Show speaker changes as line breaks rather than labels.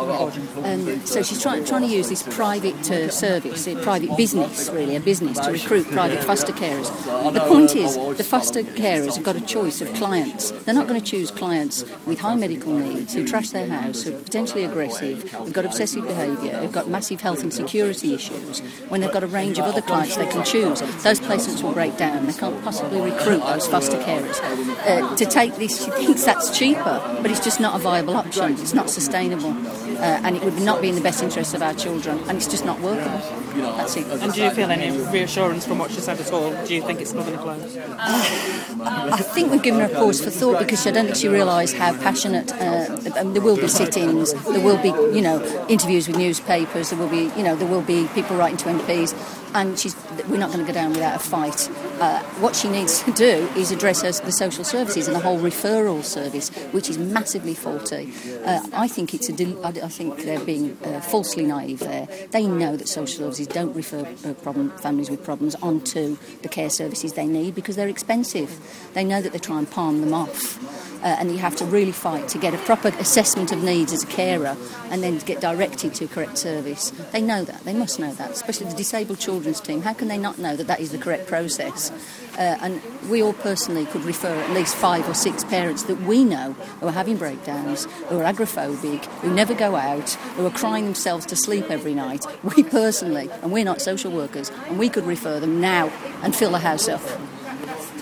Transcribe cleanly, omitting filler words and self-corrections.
So she's trying to use this private service, a private business, really, a business to recruit private foster carers. The point is, the foster carers have got a choice of clients. They're not going to choose clients with high medical needs, who trash their house, who are potentially aggressive, who've got obsessive behaviour, who've got massive health and security issues, when they've got a range of other clients they can choose. Those placements will break down. They can't possibly recruit those foster carers. To take this, she thinks that's cheaper, but it's just not a viable option. It's not sustainable, and it would not be in the best interests of our children, and it's just not workable. That's it.
And do you feel any reassurance from what she said at all? Do you think it's still going to close?
I think we've given her a pause for thought, because I don't think she realised how passionate. There will be sit-ins. There will be, interviews with newspapers. There will be people writing to MPs. And we're not going to go down without a fight. What she needs to do is address the social services and the whole referral service, which is massively faulty. I think I think they're being falsely naive there. They know that social services don't refer families with problems onto the care services they need because they're expensive. They know that they try and palm them off. And you have to really fight to get a proper assessment of needs as a carer and then get directed to correct service. They know that. They must know that, especially the disabled children's team. How can they not know that that is the correct process? And we all personally could refer at least 5 or 6 parents that we know who are having breakdowns, who are agoraphobic, who never go out, who are crying themselves to sleep every night. We personally, and we're not social workers, and we could refer them now and fill the house up.